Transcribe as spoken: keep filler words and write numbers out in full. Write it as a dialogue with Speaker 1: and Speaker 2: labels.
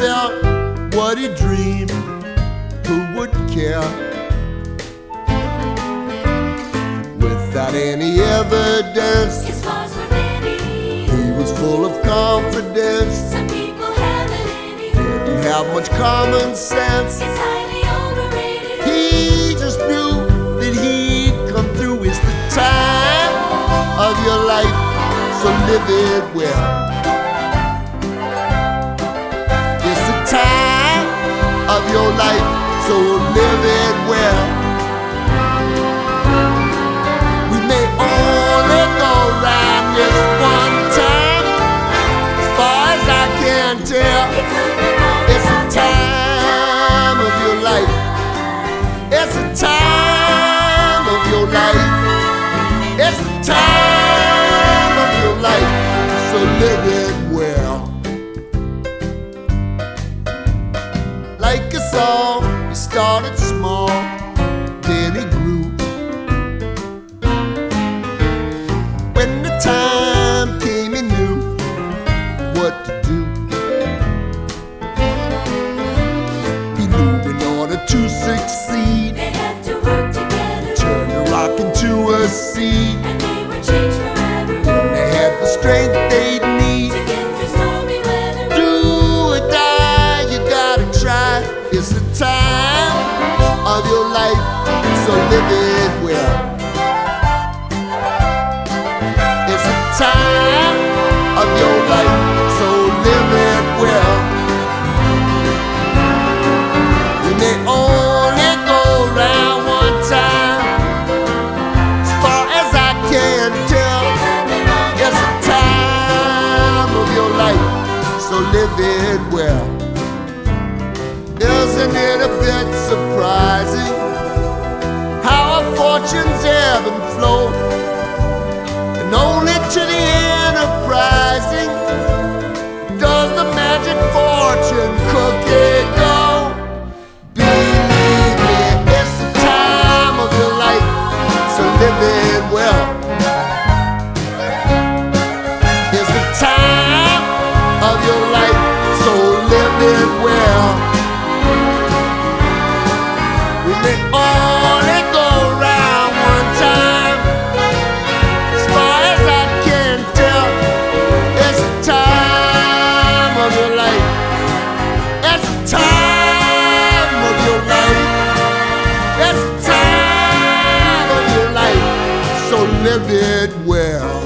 Speaker 1: felt what he dreamed, who would care? Without any evidence,
Speaker 2: his flaws were many.
Speaker 1: he was full of confidence.
Speaker 2: Some people haven't any.
Speaker 1: Didn't have much common sense.
Speaker 2: It's highly overrated.
Speaker 1: He just knew that he'd come through. It's the time of your life, so live it well. It's the time of your life, so live it well. We may only go round this one time, as far as I can tell. It's the time of your life. It's the time of your life. It's the time of your life, so live it well. Like us all, he started small, then he grew. When the time came, he knew what to do. He knew in order to succeed,
Speaker 2: They have to work together.
Speaker 1: turn a rock into a seed.
Speaker 2: And they were changed forever.
Speaker 1: They had the strength they'd need.
Speaker 2: To get through stormy weather.
Speaker 1: Do or die, you gotta try. It's the time of your life, so live it well. It's the time of your life, so live it well. You may only go round one time, as far as I can tell. It's the time of your life, so live it well. Isn't it a bit surprising how our fortunes ebb and flow, and only to the enterprising does the magic fortune cookie go? Believe me, it's the time of your life, so live it well. It's the time of your life, so live it well. We may only go round one time, as far as I can tell. It's the time of your life. It's the time of your life. It's the time of your life, so live it well.